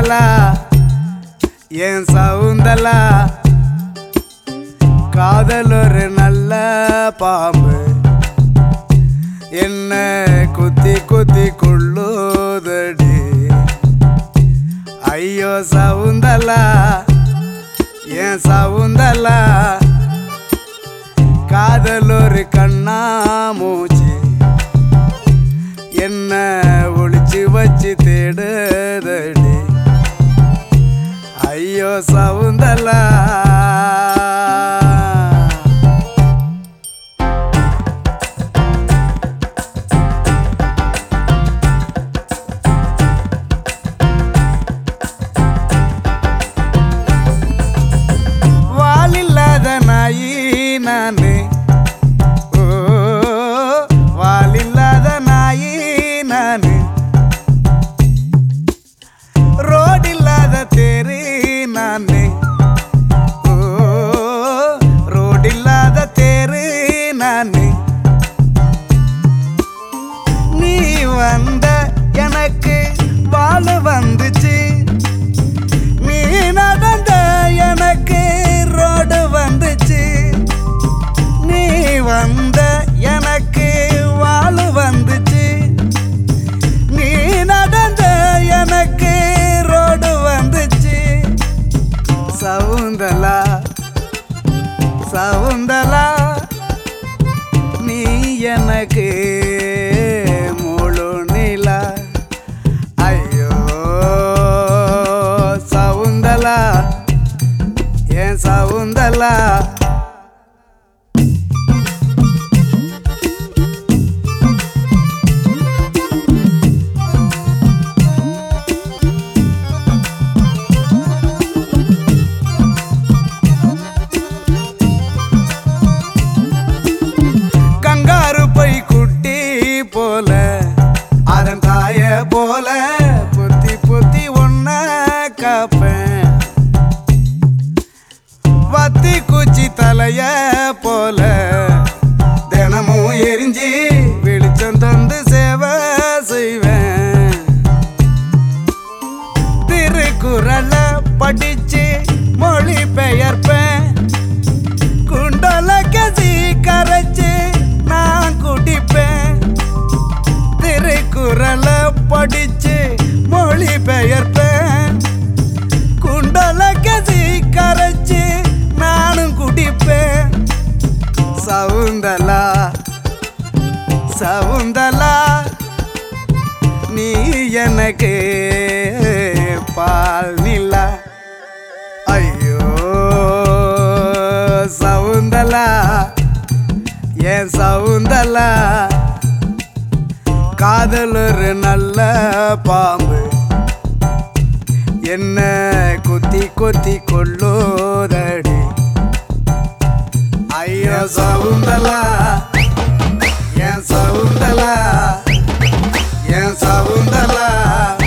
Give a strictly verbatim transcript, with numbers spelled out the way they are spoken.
சவுந்தலா என் சவுந்தலா காதல் ஒரு நல்ல பாம்பு என்ன குத்தி குத்தி கொள்ளுதடி ஐயோ சவுந்தலா என் சவுந்தலா காதல் ஒரு கண்ணா மூச்சு என்ன ஒளிச்சு வச்சு தேடுதடி ஐயோ சவுந்தலா வாலில்லாத நாயி நானே ஓ வாலில்லாத நாயி நானே ரோடில்லாத தேரி நானே ஓ ரோடில்லாத தேரி நானே நீ வந்த எனக்கு வாழ வந்துச்சு நீ நடந்த எனக்கு ரோடு வந்துச்சு நீ வந்த எனக்கு வாழ வந்துச்சு நீ நடந்த எனக்கு ரோடு வந்துச்சு சவுந்தலா சவுந்தலா நீ எனக்கு முழு நிலா ஐயோ சவுந்தலா என் சவுந்தலா கங்காரு பை குட்டி போல அதன் தாய போல புத்தி புத்தி ஒன்ன காப்பேன் வத்தி குச்சி தலைய போல தினமும் எரிஞ்சி வெளிச்சம் தந்து சேவை செய்வேன் திருக்குறளை படிச்சு மொழி பெயர்ப்பேன் குண்டல கசி கரைச்சு நான் குடிப்பேன் திருக்குறளை படிச்சு மொழி பெயர்ப்பேன் குண்டல கசி கரைச்சு நானும் குடிப்பேன் சவுந்தலா சவுந்தலா நீ எனக்கு பால் நிலா ஐயோ சவுந்தலா என் சவுந்தலா காதல் ஒரு நல்ல பாம்பு என்ன குத்தி குத்தி கொள்ளுதடி ஐயோ சவுந்தலா என் சவுந்தலா என் சவுந்தலா